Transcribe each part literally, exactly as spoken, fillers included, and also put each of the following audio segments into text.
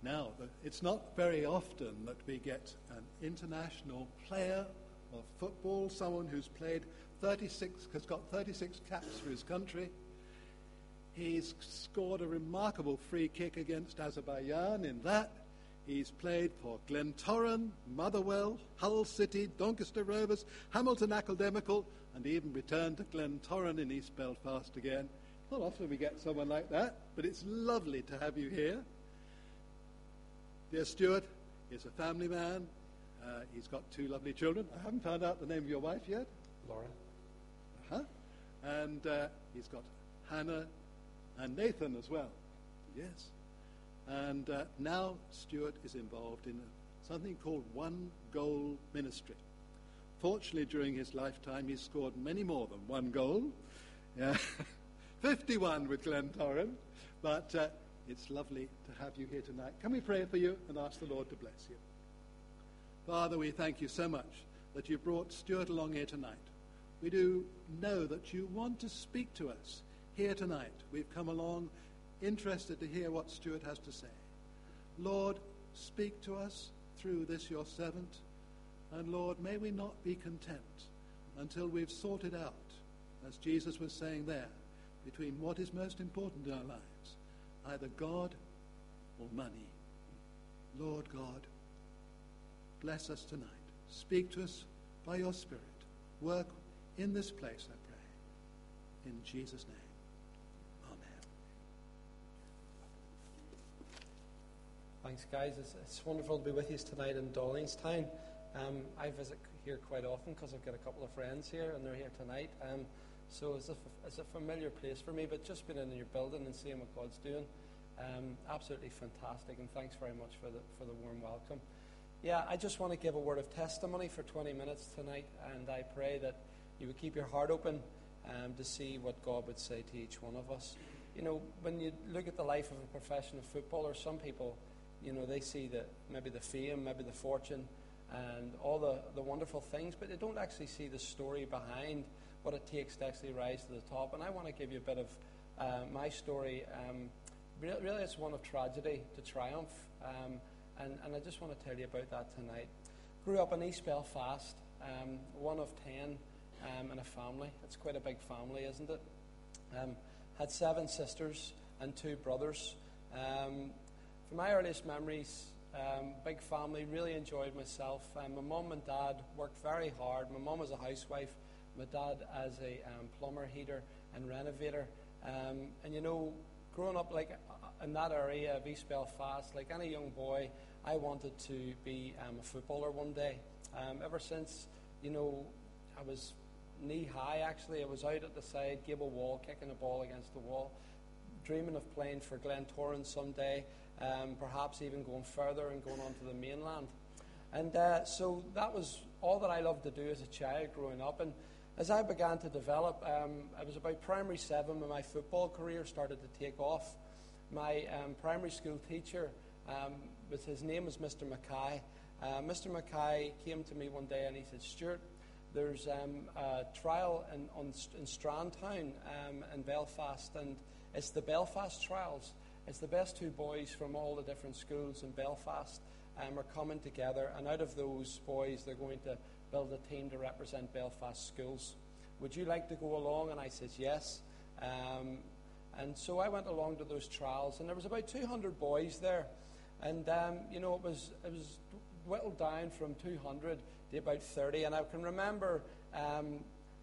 Now, it's not very often that we get an international player of football, someone who's played thirty-six, has got thirty-six caps for his country. He's scored a remarkable free kick against Azerbaijan in that. He's played for Glentoran, Motherwell, Hull City, Doncaster Rovers, Hamilton Academical, and even returned to Glentoran in East Belfast again. Not often we get someone like that, but it's lovely to have you here. Dear Stuart is a family man. Uh, he's got two lovely children. I haven't found out the name of your wife yet. Laura. Uh-huh. And uh, he's got Hannah and Nathan as well. Yes. And uh, now Stuart is involved in a, something called One Goal Ministry. Fortunately, during his lifetime, he's scored many more than one goal. Yeah. fifty-one with Glentoran. But uh, it's lovely to have you here tonight. Can we pray for you and ask the Lord to bless you? Father, we thank you so much that you brought Stuart along here tonight. We do know that you want to speak to us here tonight. We've come along interested to hear what Stuart has to say. Lord, speak to us through this your servant. And Lord, may we not be content until we've sorted out, as Jesus was saying there, between what is most important in our lives, either God or money. Lord God, bless us tonight. Speak to us by your Spirit. Work in this place, I pray. In Jesus' name. Amen. Thanks, guys. It's, it's wonderful to be with you tonight in Dollingstown. Um, I visit here quite often because I've got a couple of friends here, and they're here tonight. Um, so it's a, it's a familiar place for me, but just being in your building and seeing what God's doing, um, absolutely fantastic. And thanks very much for the for the warm welcome. Yeah, I just want to give a word of testimony for twenty minutes tonight, and I pray that you would keep your heart open um, to see what God would say to each one of us. You know, when you look at the life of a professional footballer, some people, you know, they see the maybe the fame, maybe the fortune, and all the, the wonderful things, but they don't actually see the story behind what it takes to actually rise to the top. And I want to give you a bit of uh, my story. Um, really, really, it's one of tragedy to triumph, um, and, and I just want to tell you about that tonight. Grew up in East Belfast, um, one of ten um, in a family. It's quite a big family, isn't it? Um, had seven sisters and two brothers. Um, from my earliest memories, Um, big family, really enjoyed myself. Um, my mum and dad worked very hard. My mum was a housewife, my dad as a um, plumber, heater and renovator. Um, and you know, growing up like in that area of East Belfast, like any young boy, I wanted to be um, a footballer one day. Um, ever since, you know, I was knee high actually. I was out at the side, gable wall, kicking a ball against the wall, dreaming of playing for Glentoran someday. Um, perhaps even going further and going on to the mainland. And uh, so that was all that I loved to do as a child growing up. And as I began to develop, um, I was about primary seven when my football career started to take off. My um, primary school teacher, um, was, his name was Mister Mackay. Uh, Mister Mackay came to me one day and he said, "Stuart, there's um, a trial in, on, in Strandtown um, in Belfast, and it's the Belfast Trials. It's the best two boys from all the different schools in Belfast um, are coming together, and out of those boys, they're going to build a team to represent Belfast schools. Would you like to go along?" And I said yes. Um, and so I went along to those trials, and there was about two hundred boys there. And, um, you know, it was it was whittled down from two hundred to about thirty. And I can remember um,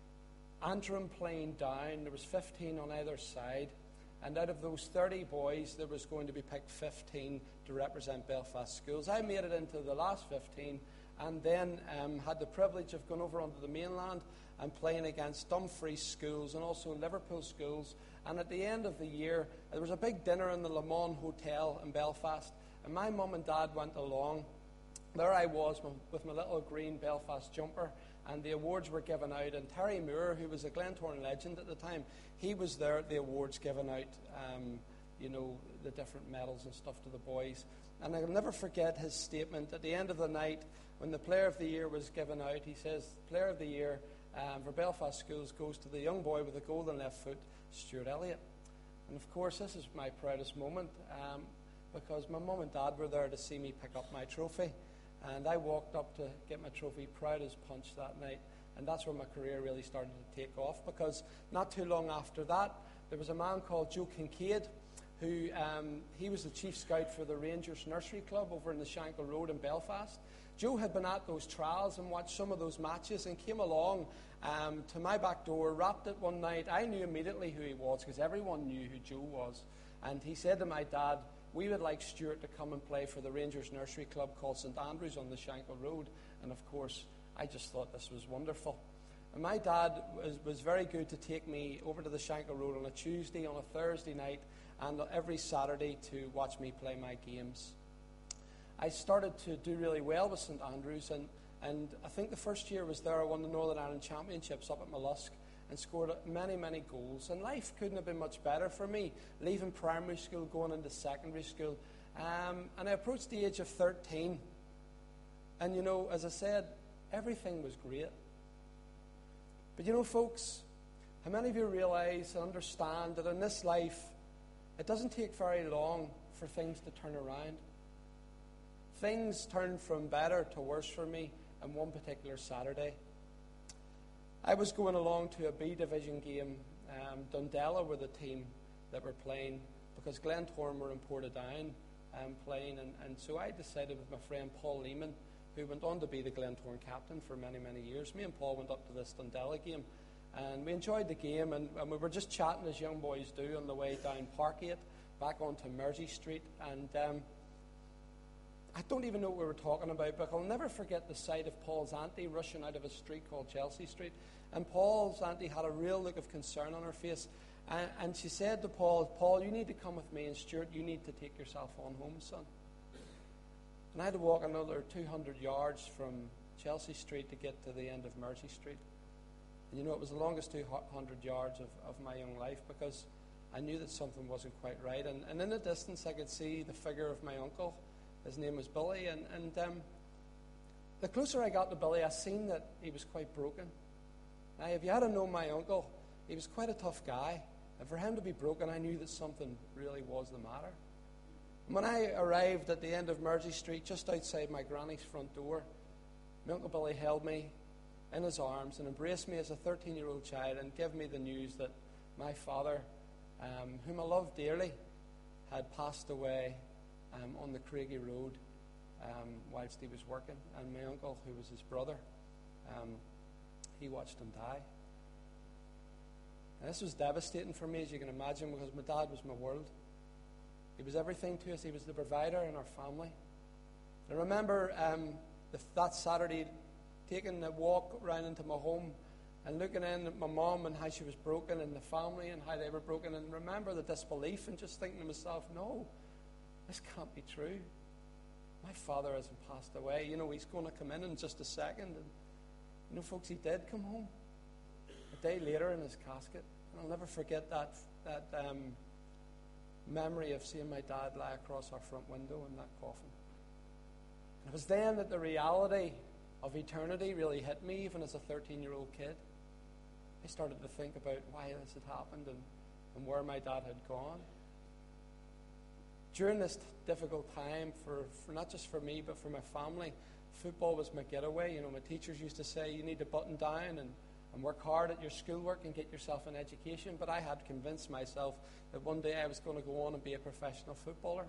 Antrim playing down. There was fifteen on either side. And out of those thirty boys, there was going to be picked fifteen to represent Belfast schools. I made it into the last fifteen, and then um, had the privilege of going over onto the mainland and playing against Dumfries schools and also Liverpool schools. And at the end of the year, there was a big dinner in the Le Mans Hotel in Belfast, and my mum and dad went along. There I was with my little green Belfast jumper, and the awards were given out. And Terry Moore, who was a Glentoran legend at the time, he was there at the awards given out, um, you know, the different medals and stuff to the boys. And I'll never forget his statement at the end of the night when the Player of the Year was given out. He says, "Player of the Year um, for Belfast Schools goes to the young boy with the golden left foot, Stuart Elliott." And of course, this is my proudest moment. Um, because my mum and dad were there to see me pick up my trophy. And I walked up to get my trophy, proud as punch that night. And that's where my career really started to take off, because not too long after that, there was a man called Joe Kincaid, who um, he was the chief scout for the Rangers Nursery Club over in the Shankill Road in Belfast. Joe had been at those trials and watched some of those matches and came along um, to my back door, rapped it one night. I knew immediately who he was because everyone knew who Joe was. And he said to my dad, we would like Stuart to come and play for the Rangers Nursery Club called St Andrews on the Shankill Road. And of course, I just thought this was wonderful. And my dad was, was very good to take me over to the Shankill Road on a Tuesday, on a Thursday night, and every Saturday to watch me play my games. I started to do really well with St Andrews, and, and I think the first year I was there, I won the Northern Ireland Championships up at Mollusk and scored many, many goals. And life couldn't have been much better for me, leaving primary school, going into secondary school. Um, and I approached the age of thirteen. And, you know, as I said, everything was great. But, you know, folks, how many of you realize and understand that in this life, it doesn't take very long for things to turn around? Things turned from better to worse for me on one particular Saturday. I was going along to a B division game. Um, Dundela were the team that were playing because Glentoran were in Portadown um, playing. And, and so I decided with my friend Paul Lehman, who went on to be the Glentoran captain for many, many years. Me and Paul went up to this Dundela game. And we enjoyed the game. And, and we were just chatting as young boys do on the way down Parkgate, back onto Mersey Street. And um, I don't even know what we were talking about, but I'll never forget the sight of Paul's auntie rushing out of a street called Chelsea Street. And Paul's auntie had a real look of concern on her face. And, and she said to Paul, Paul, you need to come with me, and Stuart, you need to take yourself on home, son. And I had to walk another two hundred yards from Chelsea Street to get to the end of Mersey Street. And you know, it was the longest two hundred yards of, of my young life, because I knew that something wasn't quite right. And, and in the distance, I could see the figure of my uncle. His name was Billy. And, and um, the closer I got to Billy, I seen that he was quite broken. Now, if you had to know my uncle, he was quite a tough guy. And for him to be broken, I knew that something really was the matter. And when I arrived at the end of Mersey Street, just outside my granny's front door, my Uncle Billy held me in his arms and embraced me as a thirteen-year-old child and gave me the news that my father, um, whom I loved dearly, had passed away um, on the Craigie Road um, whilst he was working. And my uncle, who was his brother, um, he watched him die. And this was devastating for me, as you can imagine, because my dad was my world. He was everything to us. He was the provider in our family. I remember um, the, that Saturday taking a walk around into my home and looking in at my mum and how she was broken, and the family and how they were broken, and remember the disbelief and just thinking to myself, no, this can't be true. My father hasn't passed away. You know, he's going to come in in just a second. And, you know, folks, he did come home a day later in his casket. And I'll never forget that, that um, memory of seeing my dad lie across our front window in that coffin. And it was then that the reality of eternity really hit me, even as a thirteen-year-old kid. I started to think about why this had happened and, and where my dad had gone. During this difficult time, for, for not just for me, but for my family, football was my getaway. You know, my teachers used to say, you need to button down and, and work hard at your schoolwork and get yourself an education. But I had convinced myself that one day I was going to go on and be a professional footballer.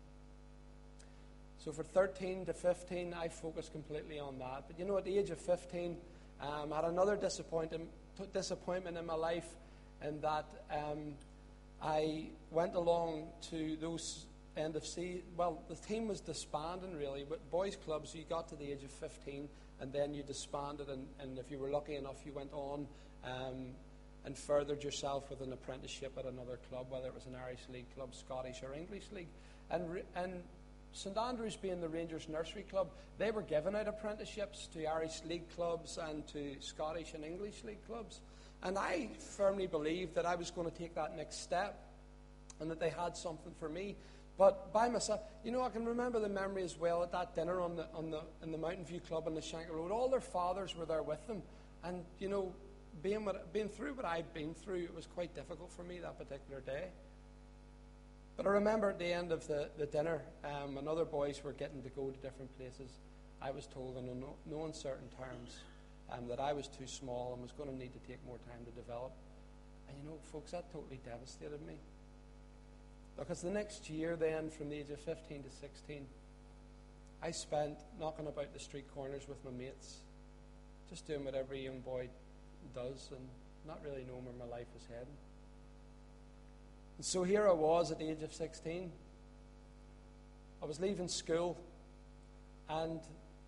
So for thirteen to fifteen, I focused completely on that. But you know, at the age of fifteen, um, I had another disappointment, disappointment in my life, in that um, I went along to those end of season. Well, the team was disbanding really, but boys' clubs, you got to the age of fifteen and then you disbanded, and, and if you were lucky enough, you went on um, and furthered yourself with an apprenticeship at another club, whether it was an Irish League club, Scottish or English League. And, re- and St Andrews, being the Rangers Nursery Club, they were giving out apprenticeships to Irish League clubs and to Scottish and English League clubs. And I firmly believed that I was going to take that next step and that they had something for me. But by myself, you know, I can remember the memory as well at that dinner on the on the in the Mountain View Club on the Shankill Road. All their fathers were there with them, and you know, being what, being through what I'd been through, it was quite difficult for me that particular day. But I remember at the end of the, the dinner, um, when other boys were getting to go to different places, I was told in no, no uncertain terms um, that I was too small and was going to need to take more time to develop. And you know, folks, that totally devastated me. Because the next year then, from the age of fifteen to sixteen, I spent knocking about the street corners with my mates, just doing what every young boy does and not really knowing where my life was heading. And so here I was at the age of sixteen. I was leaving school, and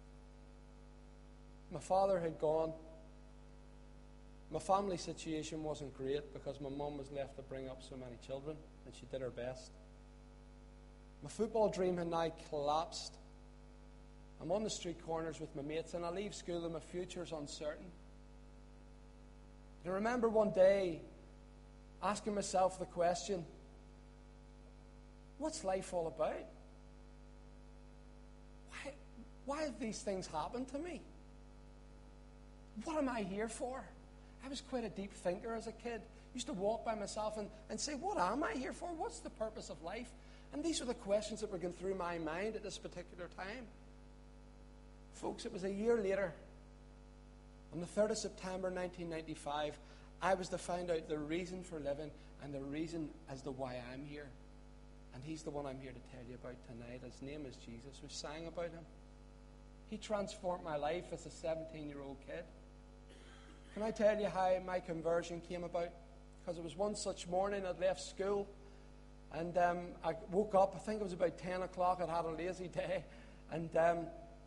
my father had gone. My family situation wasn't great because my mum was left to bring up so many children, and she did her best. My football dream had now collapsed. I'm on the street corners with my mates, and I leave school and my future's uncertain. And I remember one day asking myself the question, what's life all about? Why, why have these things happened to me? What am I here for? I was quite a deep thinker as a kid. I used to walk by myself and, and say, what am I here for? What's the purpose of life? And these were the questions that were going through my mind at this particular time. Folks, it was a year later, on the third of September nineteen ninety-five, I was to find out the reason for living and the reason as to why I'm here. And he's the one I'm here to tell you about tonight. His name is Jesus. We sang about him. He transformed my life as a seventeen-year-old kid. Can I tell you how my conversion came about? Because it was one such morning I'd left school, and um, I woke up, I think it was about ten o'clock, I'd had a lazy day, and um,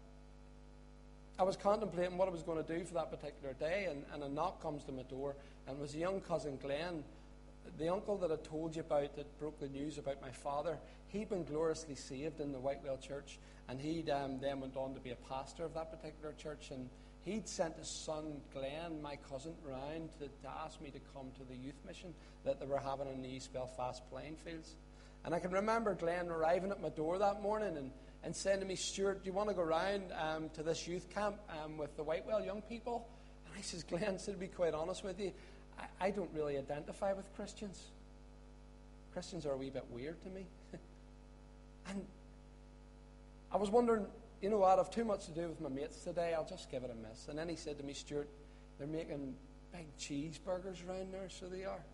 I was contemplating what I was going to do for that particular day, and, and a knock comes to my door, and it was a young cousin Glenn, the uncle that I told you about that broke the news about my father. He'd been gloriously saved in the Whitewell Church, and he'd um, then went on to be a pastor of that particular church, and he'd sent his son Glenn, my cousin, round to, to ask me to come to the youth mission that they were having in the East Belfast playing fields. And I can remember Glenn arriving at my door that morning and, and saying to me, Stuart, do you want to go round um, to this youth camp um, with the Whitewell young people? And I says, Glenn, to be quite honest with you, I, I don't really identify with Christians. Christians are a wee bit weird to me. And I was wondering, you know what, I've too much to do with my mates today, I'll just give it a miss. And then he said to me, Stuart, they're making big cheeseburgers around there, so they are.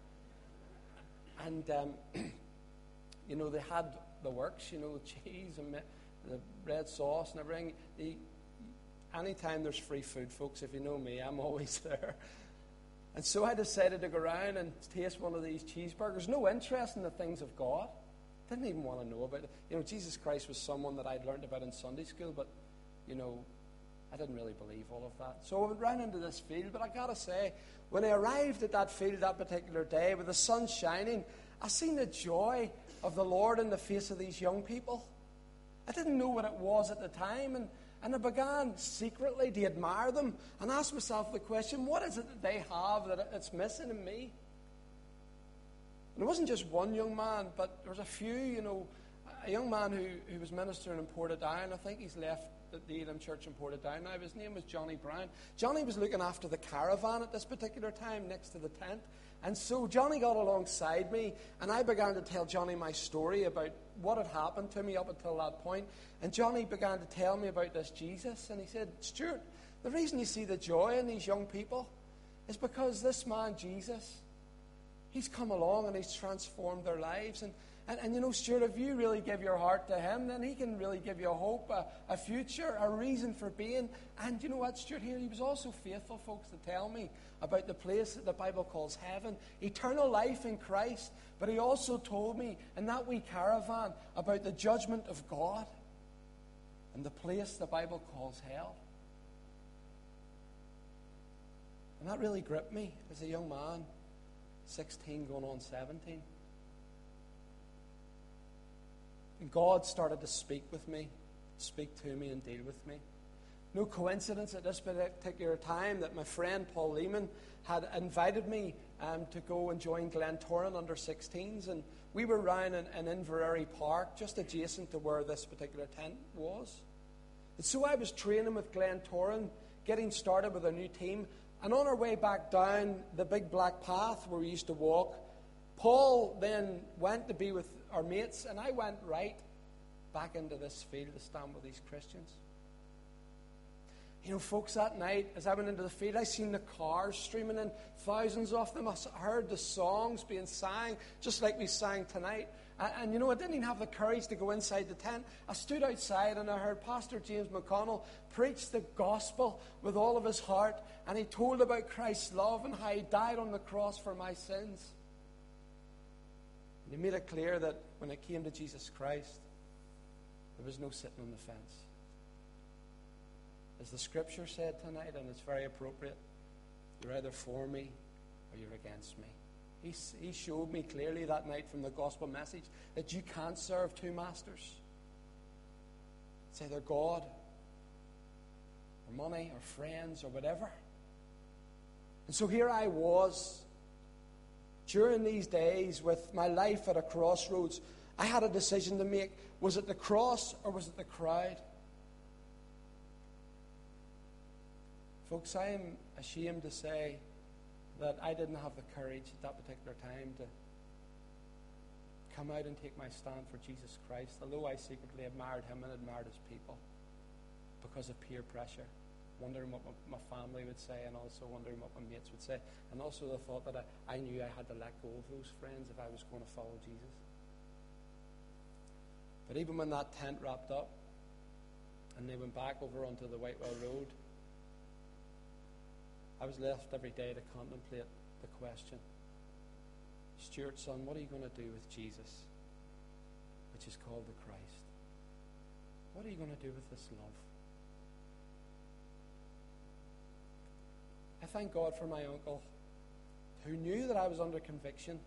And, um, you know, they had the works, you know, the cheese and the red sauce and everything. The, anytime there's free food, folks, if you know me, I'm always there. And so I decided to go around and taste one of these cheeseburgers. No interest in the things of God. Didn't even want to know about it. You know, Jesus Christ was someone that I'd learned about in Sunday school, but, you know, I didn't really believe all of that. So I went round into this field, but I got to say, when I arrived at that field that particular day with the sun shining, I seen the joy of the Lord in the face of these young people. I didn't know what it was at the time, and, and I began secretly to admire them and ask myself the question, what is it that they have that it's missing in me? And it wasn't just one young man, but there was a few, you know, a young man who, who was ministering in Portadown. I think he's left the Elim Church in Portadown now. His name was Johnny Brown. Johnny was looking after the caravan at this particular time next to the tent. And so Johnny got alongside me, and I began to tell Johnny my story about what had happened to me up until that point. And Johnny began to tell me about this Jesus. And he said, Stuart, the reason you see the joy in these young people is because this man, Jesus, he's come along and he's transformed their lives. And, and, and you know, Stuart, if you really give your heart to him, then he can really give you a hope, a, a future, a reason for being. And you know what, Stuart, here, he was also faithful, folks, to tell me about the place that the Bible calls heaven, eternal life in Christ. But he also told me in that wee caravan about the judgment of God and the place the Bible calls hell. And that really gripped me as a young man. sixteen going on seventeen. And God started to speak with me, speak to me and deal with me. No coincidence at this particular time that my friend Paul Lehman had invited me um, to go and join Glentoran under sixteens, and we were round in, in Inverary Park, just adjacent to where this particular tent was. And so I was training with Glentoran, getting started with a new team. And on our way back down the big black path where we used to walk, Paul then went to be with our mates, and I went right back into this field to stand with these Christians. You know, folks, that night, as I went into the field, I seen the cars streaming in, thousands of them. I heard the songs being sang, just like we sang tonight. And, and, you know, I didn't even have the courage to go inside the tent. I stood outside and I heard Pastor James McConnell preach the gospel with all of his heart. And he told about Christ's love and how he died on the cross for my sins. And he made it clear that when it came to Jesus Christ, there was no sitting on the fence. As the scripture said tonight, and it's very appropriate, you're either for me or you're against me. He, he showed me clearly that night from the gospel message that you can't serve two masters. It's either God or money or friends or whatever. And so here I was during these days with my life at a crossroads. I had a decision to make. Was it the cross or was it the crowd? Folks, I am ashamed to say that I didn't have the courage at that particular time to come out and take my stand for Jesus Christ, although I secretly admired him and admired his people because of peer pressure, wondering what my, my family would say and also wondering what my mates would say, and also the thought that I, I knew I had to let go of those friends if I was going to follow Jesus. But even when that tent wrapped up and they went back over onto the Whitewell Road, I was left every day to contemplate the question, Stuart, son, what are you going to do with Jesus, which is called the Christ? What are you going to do with this love? I thank God for my uncle, who knew that I was under conviction.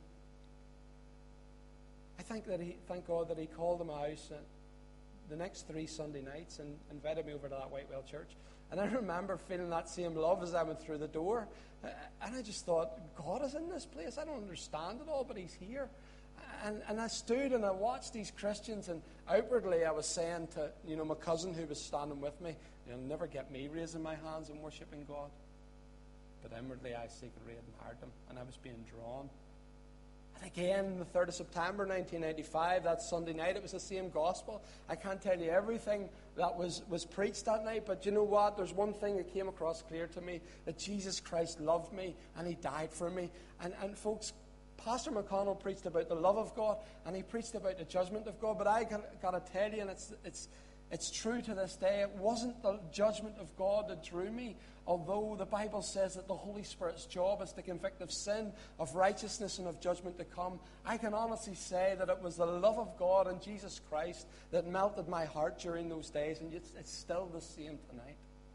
I thank that he, thank God that he called him out the next three Sunday nights and invited me over to that Whitewell church. And I remember feeling that same love as I went through the door. And I just thought, God is in this place. I don't understand it all, but he's here. And, and I stood and I watched these Christians, and outwardly I was saying to, you know, my cousin who was standing with me, you'll never get me raising my hands and worshipping God. But inwardly I secretly admired him, and I was being drawn. And again, the third of September nineteen ninety-five, that Sunday night, it was the same gospel. I can't tell you everything that was, was preached that night, but you know what? There's one thing that came across clear to me, that Jesus Christ loved me and he died for me. And, and folks, Pastor McConnell preached about the love of God, and he preached about the judgment of God, but I got, got to tell you, and it's, it's, it's true to this day, it wasn't the judgment of God that drew me, although the Bible says that the Holy Spirit's job is to convict of sin, of righteousness, and of judgment to come. I can honestly say that it was the love of God and Jesus Christ that melted my heart during those days, and it's, it's still the same tonight.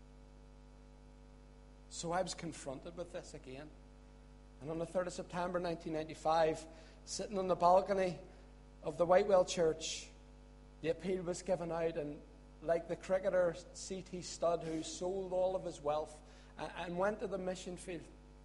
So I was confronted with this again. And on the third of September nineteen ninety-five, sitting on the balcony of the Whitewell Church, the appeal was given out, and like the cricketer C T Studd, who sold all of his wealth and, and went to the mission field,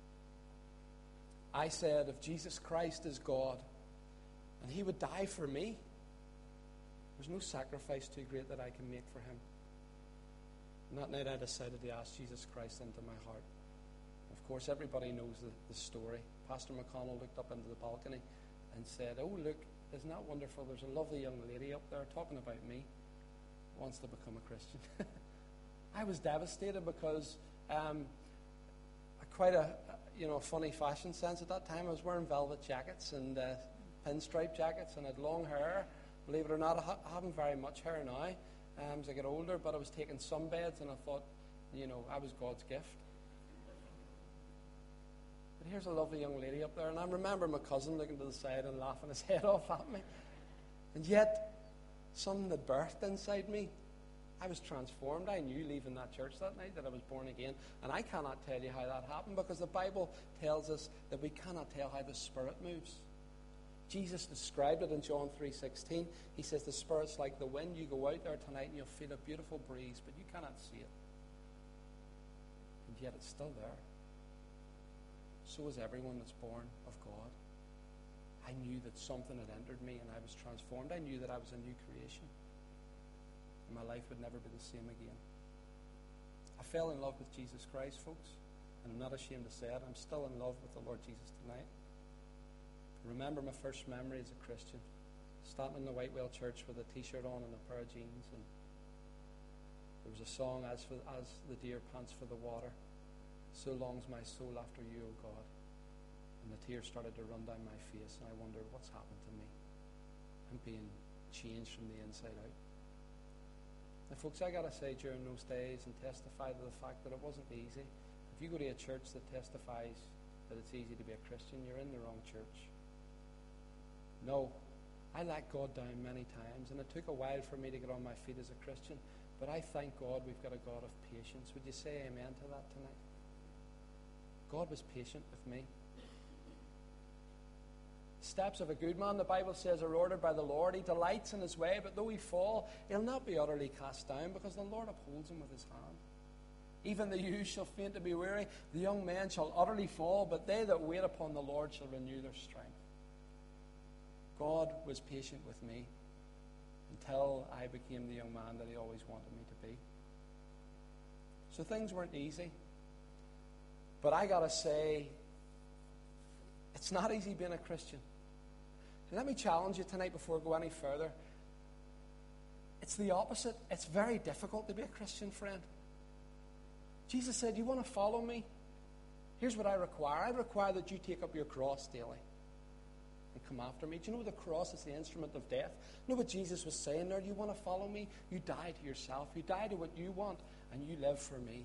I said, if Jesus Christ is God and he would die for me, there's no sacrifice too great that I can make for him. And that night I decided to ask Jesus Christ into my heart. Of course, everybody knows the, the story. Pastor McConnell looked up into the balcony and said, oh, look, isn't that wonderful? There's a lovely young lady up there talking about me, wants to become a Christian. I was devastated because um, quite a you know funny fashion sense at that time. I was wearing velvet jackets and uh, pinstripe jackets, and I had long hair. Believe it or not, I ha- haven't very much hair now um, as I get older, but I was taking sunbeds, and I thought, you know, I was God's gift. But here's a lovely young lady up there, and I remember my cousin looking to the side and laughing his head off at me. And yet, something that birthed inside me, I was transformed. I knew leaving that church that night that I was born again. And I cannot tell you how that happened, because the Bible tells us that we cannot tell how the Spirit moves. Jesus described it in John three sixteen. He says the Spirit's like the wind. You go out there tonight and you'll feel a beautiful breeze, but you cannot see it. And yet it's still there. So is everyone that's born of God. I knew that something had entered me and I was transformed. I knew that I was a new creation. And my life would never be the same again. I fell in love with Jesus Christ, folks. And I'm not ashamed to say it. I'm still in love with the Lord Jesus tonight. I remember my first memory as a Christian, standing in the Whitewell Church with a t-shirt on and a pair of jeans, and there was a song, as for as the deer pants for the water, so longs my soul after you, O God. And the tears started to run down my face, and I wondered, what's happened to me? I'm being changed from the inside out. Now, folks, I got to say, during those days, and testify to the fact that it wasn't easy. If you go to a church that testifies that it's easy to be a Christian, you're in the wrong church. No, I let God down many times, and it took a while for me to get on my feet as a Christian, but I thank God we've got a God of patience. Would you say amen to that tonight? God was patient with me. Steps of a good man, the Bible says, are ordered by the Lord. He delights in his way, but though he fall, he'll not be utterly cast down, because the Lord upholds him with his hand. Even the youth shall faint and be weary, the young men shall utterly fall, but they that wait upon the Lord shall renew their strength. God was patient with me until I became the young man that he always wanted me to be. So things weren't easy. But I got to say, it's not easy being a Christian. Let me challenge you tonight before I go any further. It's the opposite. It's very difficult to be a Christian, friend. Jesus said, you want to follow me? Here's what I require. I require that you take up your cross daily and come after me. Do you know the cross is the instrument of death? You know what Jesus was saying there? You want to follow me? You die to yourself. You die to what you want, and you live for me.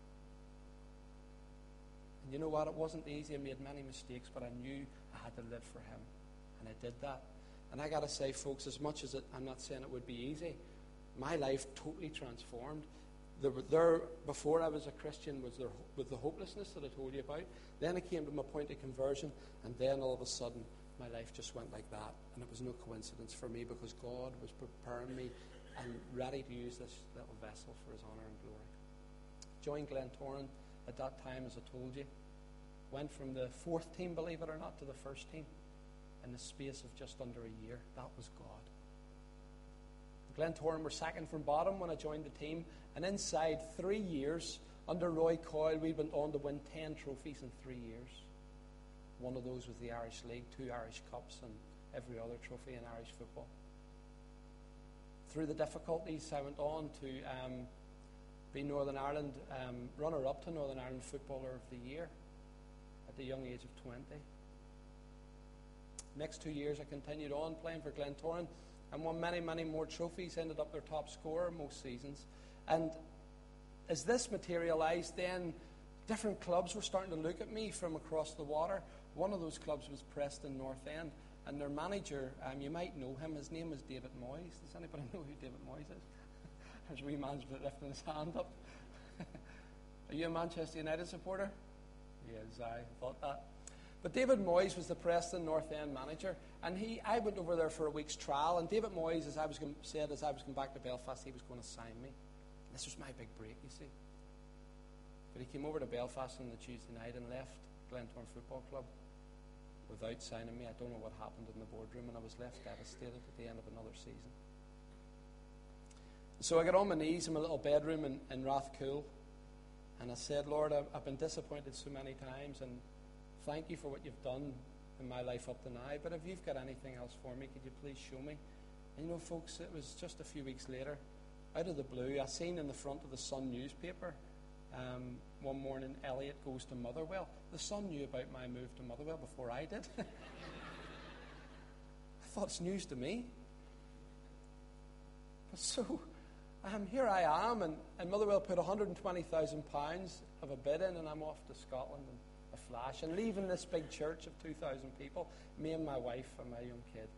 And you know what? It wasn't easy. I made many mistakes, but I knew I had to live for him. And I did that. And I got to say, folks, as much as it, I'm not saying it would be easy, my life totally transformed. There, there, before I was a Christian, was there with the hopelessness that I told you about. Then I came to my point of conversion, and then all of a sudden, my life just went like that. And it was no coincidence for me, because God was preparing me and ready to use this little vessel for his honor and glory. Joined Glentoran at that time, as I told you. Went from the fourth team, believe it or not, to the first team in the space of just under a year. That was God. Glentoran were second from bottom when I joined the team, and inside three years, under Roy Coyle, we went on to win ten trophies in three years. One of those was the Irish League, two Irish Cups, and every other trophy in Irish football. Through the difficulties, I went on to um, be Northern Ireland, um, runner-up to Northern Ireland Footballer of the Year at the young age of twenty. Next two years, I continued on playing for Glentoran and won many, many more trophies, ended up their top scorer most seasons. And as this materialised, then different clubs were starting to look at me from across the water. One of those clubs was Preston North End, and their manager, um, you might know him, his name was David Moyes. Does anybody know who David Moyes is? There's a wee man's lifting his hand up. Are you a Manchester United supporter? Yes, I thought that. But David Moyes was the Preston North End manager, and he, I went over there for a week's trial, and David Moyes, as I was going, said, as I was going back to Belfast, he was going to sign me. This was my big break, you see. But he came over to Belfast on the Tuesday night and left Glentoran Football Club without signing me. I don't know what happened in the boardroom, and I was left devastated at the end of another season. So I got on my knees in my little bedroom in, in Rathcoole, and I said, Lord, I've, I've been disappointed so many times, and thank you for what you've done in my life up to now, but if you've got anything else for me, could you please show me? And you know, folks, it was just a few weeks later, out of the blue, I seen in the front of the Sun newspaper, um, one morning, Elliot goes to Motherwell. The Sun knew about my move to Motherwell before I did. I thought it's news to me. But so, um, here I am, and, and Motherwell put one hundred twenty thousand pounds of a bid in, and I'm off to Scotland in a flash, and leaving this big church of two thousand people, me and my wife and my young kid.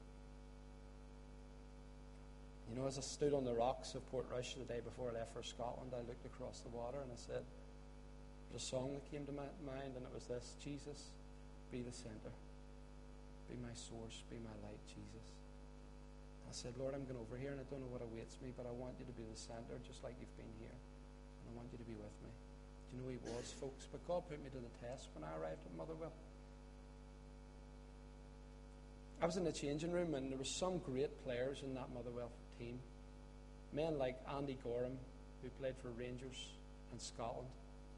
You know, as I stood on the rocks of Portrush the day before I left for Scotland, I looked across the water and I said, there's a song that came to my mind, and it was this: Jesus, be the centre, be my source, be my light, Jesus. I said, Lord, I'm going over here and I don't know what awaits me, but I want you to be the centre, just like you've been here, and I want you to be with me. Do you know he was, folks? But God put me to the test when I arrived at Motherwell. I was in the changing room, and there were some great players in that Motherwell team. Men like Andy Gorham, who played for Rangers in Scotland.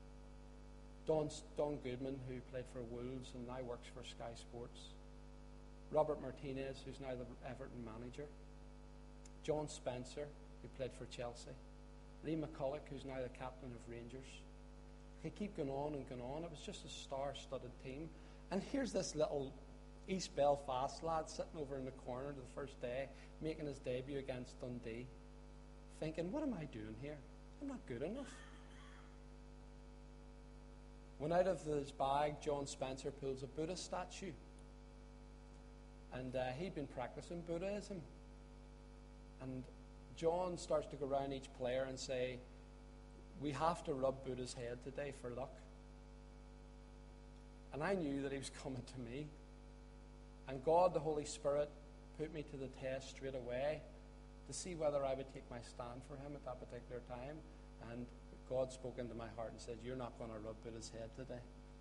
Don, Don Goodman, who played for Wolves and now works for Sky Sports. Robert Martinez, who's now the Everton manager, John Spencer, who played for Chelsea, Lee McCulloch, who's now the captain of Rangers. I could keep going on and going on. It was just a star-studded team. And here's this little East Belfast lad sitting over in the corner the first day, making his debut against Dundee, thinking, what am I doing here? I'm not good enough. When out of his bag, John Spencer pulls a Buddha statue. And uh, he'd been practicing Buddhism. And John starts to go around each player and say, we have to rub Buddha's head today for luck. And I knew that he was coming to me. And God, the Holy Spirit, put me to the test straight away to see whether I would take my stand for him at that particular time. And God spoke into my heart and said, you're not going to rub Buddha's head today.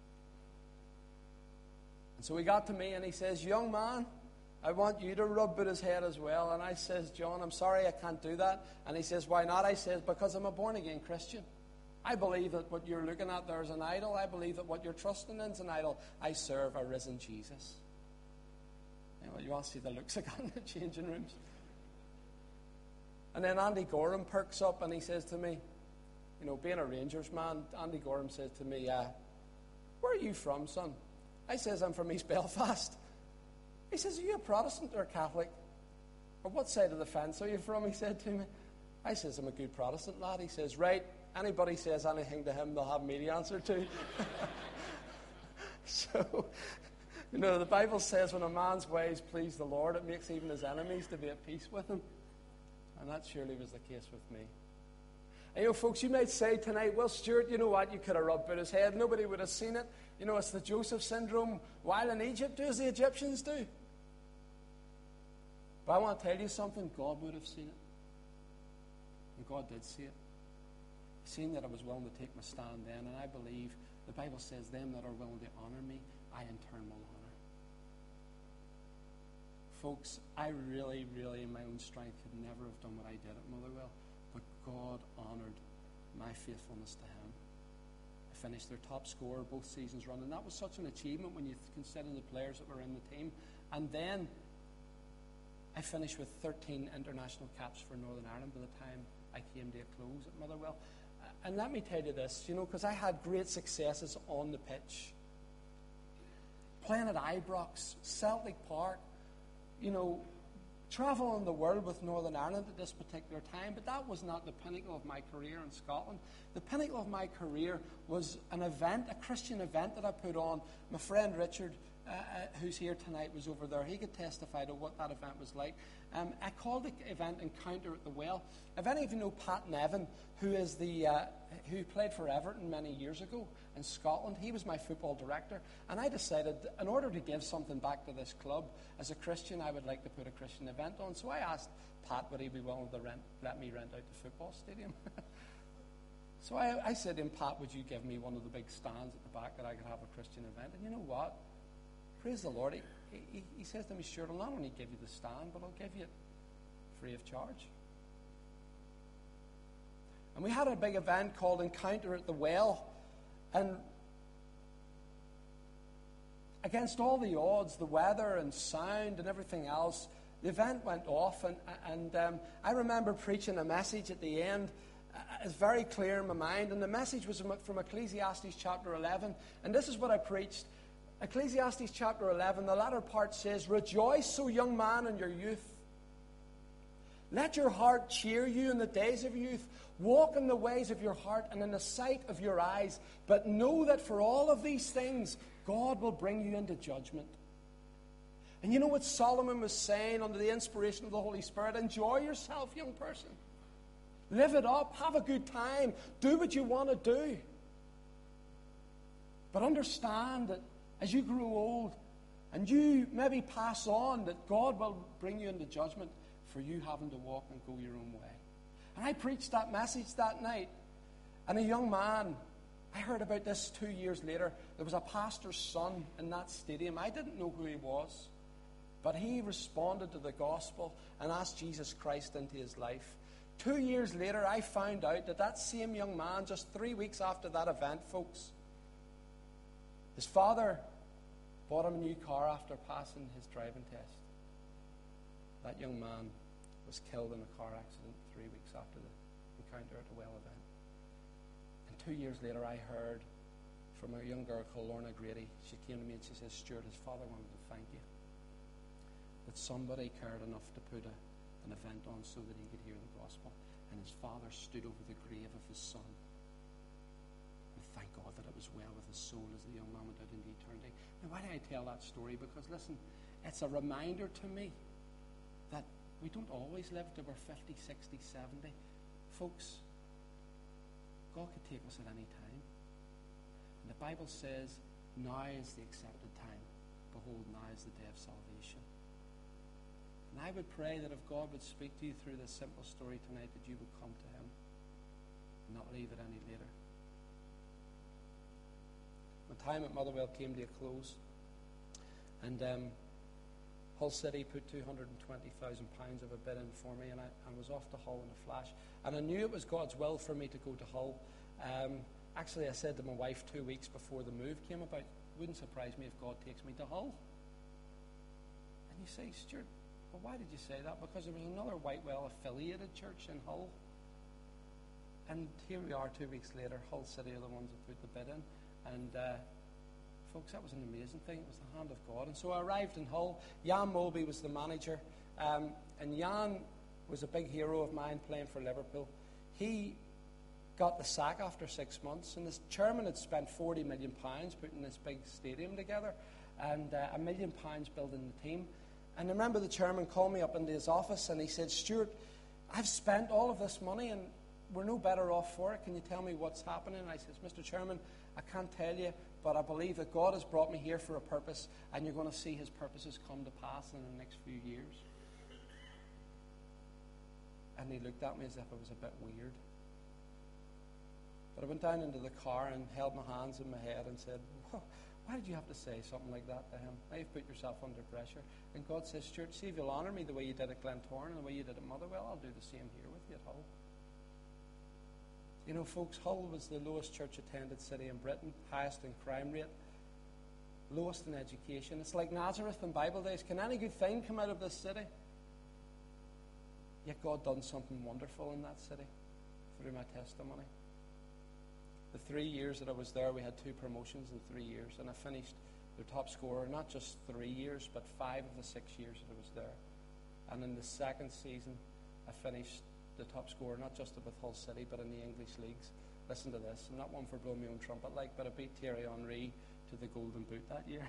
And so he got to me and he says, young man, I want you to rub Buddha's head as well. And I says, John, I'm sorry, I can't do that. And he says, why not? I says, because I'm a born-again Christian. I believe that what you're looking at there is an idol. I believe that what you're trusting in is an idol. I serve a risen Jesus. You know, you want to see the looks I got in the changing rooms. And then Andy Gorham perks up and he says to me, you know, being a Rangers man, Andy Gorham says to me, uh, where are you from, son? I says, I'm from East Belfast. He says, are you a Protestant or a Catholic? Or what side of the fence are you from? He said to me. I says, I'm a good Protestant lad. He says, right, anybody says anything to him, they'll have me to answer to. So, you know, the Bible says when a man's ways please the Lord, it makes even his enemies to be at peace with him. And that surely was the case with me. And, you know, folks, you might say tonight, well, Stuart, you know what? You could have rubbed Buddha's head. Nobody would have seen it. You know, it's the Joseph syndrome. While in Egypt, do as the Egyptians do. But I want to tell you something. God would have seen it. And God did see it. Seeing that I was willing to take my stand then, and I believe the Bible says, them that are willing to honor me, I in turn will honor. Folks, I really, really, in my own strength, could never have done what I did at Motherwell, but God honored my faithfulness to him. I finished their top scorer both seasons running. That was such an achievement when you consider the players that were in the team. And then I finished with thirteen international caps for Northern Ireland by the time I came to a close at Motherwell. And let me tell you this, you know, because I had great successes on the pitch. Playing at Ibrox, Celtic Park, you know, traveling the world with Northern Ireland at this particular time, but that was not the pinnacle of my career in Scotland. The pinnacle of my career was an event, a Christian event that I put on. My friend Richard, uh, uh, who's here tonight, was over there. He could testify to what that event was like. Um, I called the event Encounter at the Well. If any of you know Pat Nevin, who is the uh, who played for Everton many years ago in Scotland, he was my football director, and I decided in order to give something back to this club as a Christian, I would like to put a Christian event on. So I asked Pat would he be willing to rent, let me rent out the football stadium. So I, I said to him, Pat, would you give me one of the big stands at the back that I could have a Christian event? And you know what? Praise the Lord. He, he, he says to me, sure, I'll not only give you the stand, but I'll give you it free of charge. And we had a big event called Encounter at the Well. And against all the odds, the weather and sound and everything else, the event went off. And, and um, I remember preaching a message at the end. Uh, it's very clear in my mind. And the message was from Ecclesiastes chapter eleven. And this is what I preached. Ecclesiastes chapter eleven, the latter part says, rejoice, O young man, in your youth. Let your heart cheer you in the days of youth. Walk in the ways of your heart and in the sight of your eyes. But know that for all of these things, God will bring you into judgment. And you know what Solomon was saying under the inspiration of the Holy Spirit? Enjoy yourself, young person. Live it up. Have a good time. Do what you want to do. But understand that as you grow old and you maybe pass on, that God will bring you into judgment for you having to walk and go your own way. And I preached that message that night. And a young man, I heard about this two years later. There was a pastor's son in that stadium. I didn't know who he was. But he responded to the gospel and asked Jesus Christ into his life. Two years later, I found out that that same young man, just three weeks after that event, folks, his father bought him a new car after passing his driving test. That young man was killed in a car accident three weeks after the encounter at the well event. And two years later, I heard from a young girl called Lorna Grady. She came to me and she says, Stuart, his father wanted to thank you that somebody cared enough to put a, an event on so that he could hear the gospel. And his father stood over the grave of his son. And thank God that it was well with his soul as the young man went out into eternity. Now, why do I tell that story? Because, listen, it's a reminder to me that we don't always live till we're fifty, sixty, seventy. Folks, God could take us at any time. And the Bible says, now is the accepted time. Behold, now is the day of salvation. And I would pray that if God would speak to you through this simple story tonight, that you would come to him and not leave it any later. My time at Motherwell came to a close, and um, Hull City put two hundred twenty thousand pounds of a bid in for me, and I, I was off to Hull in a flash. And I knew it was God's will for me to go to Hull. Um, actually, I said to my wife two weeks before the move came about, it wouldn't surprise me if God takes me to Hull. And you say, Stuart, well, why did you say that? Because there was another Whitewell affiliated church in Hull. And here we are two weeks later. Hull City are the ones that put the bid in. And uh, folks, that was an amazing thing. It was the hand of God. And so I arrived in Hull. Jan Mulby was the manager. Um, and Jan was a big hero of mine playing for Liverpool. He got the sack after six months. And the chairman had spent forty million pounds putting this big stadium together. And uh, a million pounds building the team. And I remember the chairman called me up into his office and he said, Stuart, I've spent all of this money and we're no better off for it. Can you tell me what's happening? And I said, Mister Chairman, I can't tell you, but I believe that God has brought me here for a purpose, and you're going to see his purposes come to pass in the next few years. And he looked at me as if it was a bit weird. But I went down into the car and held my hands in my head and said, why did you have to say something like that to him? Now you've put yourself under pressure. And God says, Stuart, see if you'll honour me the way you did at Glentoran and the way you did at Motherwell, I'll do the same here with you at Hull. You know, folks, Hull was the lowest church attended city in Britain, highest in crime rate, lowest in education. It's like Nazareth in Bible days. Can any good thing come out of this city? Yet God done something wonderful in that city through my testimony. The three years that I was there, we had two promotions in three years, and I finished the top scorer, not just three years, but five of the six years that I was there. And in the second season, I finished the top scorer, not just with Hull City, but in the English leagues. Listen to this. I'm not one for blowing my own trumpet, like, but I beat Thierry Henry to the Golden Boot that year.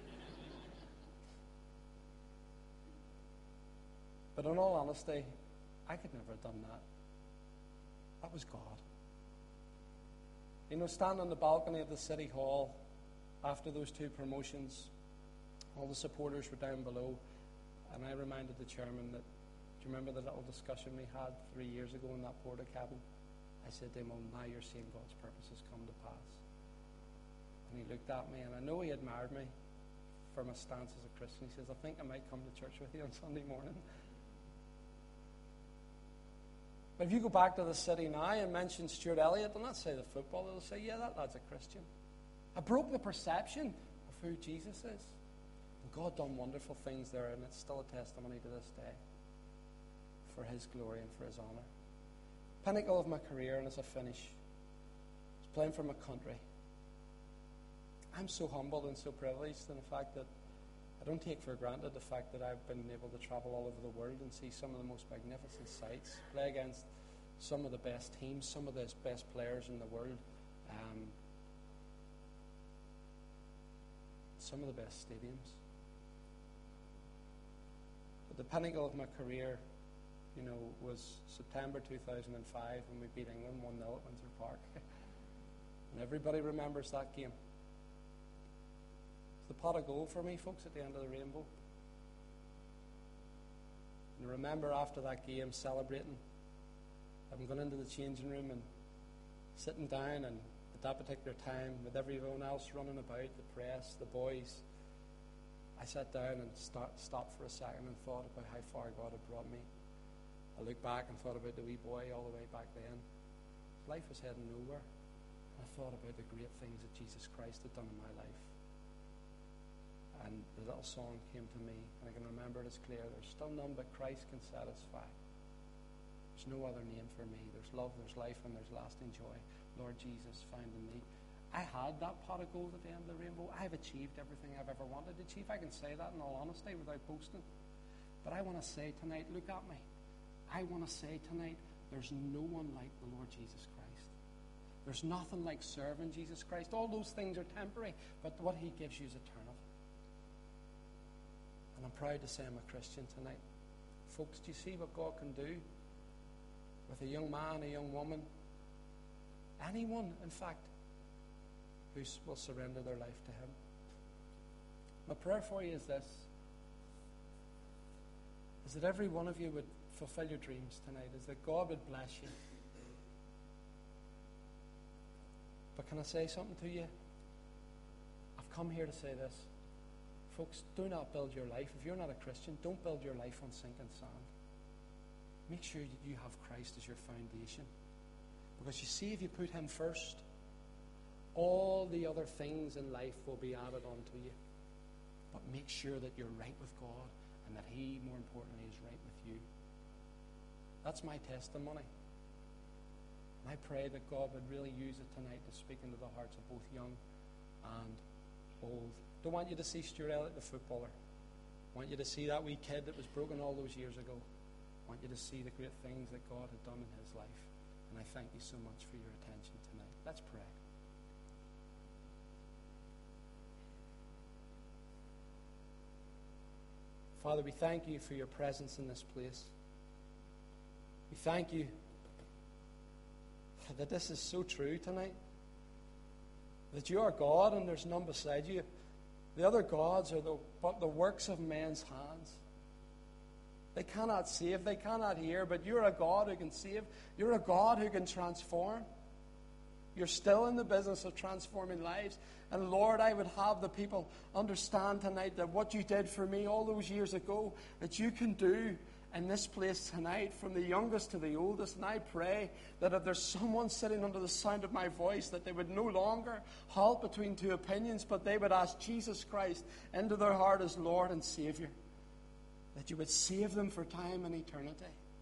But in all honesty, I could never have done that. That was God. You know, standing on the balcony of the City Hall after those two promotions, all the supporters were down below, and I reminded the chairman that, do you remember the little discussion we had three years ago in that porta cabin? I said to him, well, now you're seeing God's purposes come to pass. And he looked at me, and I know he admired me for my stance as a Christian. He says, I think I might come to church with you on Sunday morning. But if you go back to the city now and mention Stuart Elliott, they'll not say the football, they'll say, yeah, that lad's a Christian. I broke the perception of who Jesus is. And God done wonderful things there, and it's still a testimony to this day for his glory and for his honour. Pinnacle of my career, and as I finish, I was playing for my country. I'm so humbled and so privileged in the fact that I don't take for granted the fact that I've been able to travel all over the world and see some of the most magnificent sights, play against some of the best teams, some of the best players in the world, um, some of the best stadiums. But the pinnacle of my career, you know, was September two thousand five when we beat England one nil at Windsor Park. And everybody remembers that game. The pot of gold for me, folks, at the end of the rainbow. And I remember after that game celebrating, having gone into the changing room and sitting down, and at that particular time, with everyone else running about, the press, the boys, I sat down and start, stopped for a second and thought about how far God had brought me. I looked back and thought about the wee boy all the way back then. Life was heading nowhere. I thought about the great things that Jesus Christ had done in my life. And the little song came to me, and I can remember it as clear. There's still none but Christ can satisfy. There's no other name for me. There's love, there's life, and there's lasting joy. Lord Jesus, found in thee. I had that pot of gold at the end of the rainbow. I've achieved everything I've ever wanted to achieve. I can say that in all honesty without boasting. But I want to say tonight, look at me. I want to say tonight, there's no one like the Lord Jesus Christ. There's nothing like serving Jesus Christ. All those things are temporary, but what he gives you is eternal. And I'm proud to say I'm a Christian tonight. Folks, do you see what God can do with a young man, a young woman, anyone, in fact, who will surrender their life to him? My prayer for you is this, is that every one of you would fulfill your dreams tonight, is that God would bless you. But can I say something to you? I've come here to say this. Folks, do not build your life. If you're not a Christian, don't build your life on sinking sand. Make sure that you have Christ as your foundation. Because you see, if you put him first, all the other things in life will be added onto you. But make sure that you're right with God and that he, more importantly, is right with you. That's my testimony. And I pray that God would really use it tonight to speak into the hearts of both young and old. Don't want you to see Stuart Elliott, the footballer. I want you to see that wee kid that was broken all those years ago. I want you to see the great things that God had done in his life. And I thank you so much for your attention tonight. Let's pray. Father, we thank you for your presence in this place. We thank you that this is so true tonight. That you are God and there's none beside you. The other gods are the, but the works of men's hands. They cannot save, they cannot hear, but you're a God who can save. You're a God who can transform. You're still in the business of transforming lives. And Lord, I would have the people understand tonight that what you did for me all those years ago, that you can do in this place tonight, from the youngest to the oldest. And I pray that if there's someone sitting under the sound of my voice, that they would no longer halt between two opinions, but they would ask Jesus Christ into their heart as Lord and Savior. That you would save them for time and eternity.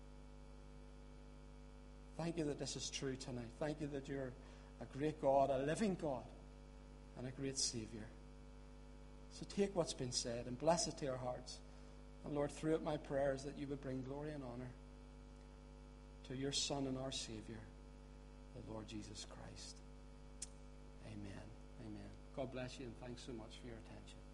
Thank you that this is true tonight. Thank you that you're a great God, a living God, and a great Savior. So take what's been said and bless it to our hearts. And Lord, through it, my prayer is that you would bring glory and honor to your Son and our Savior, the Lord Jesus Christ. Amen. Amen. God bless you, and thanks so much for your attention.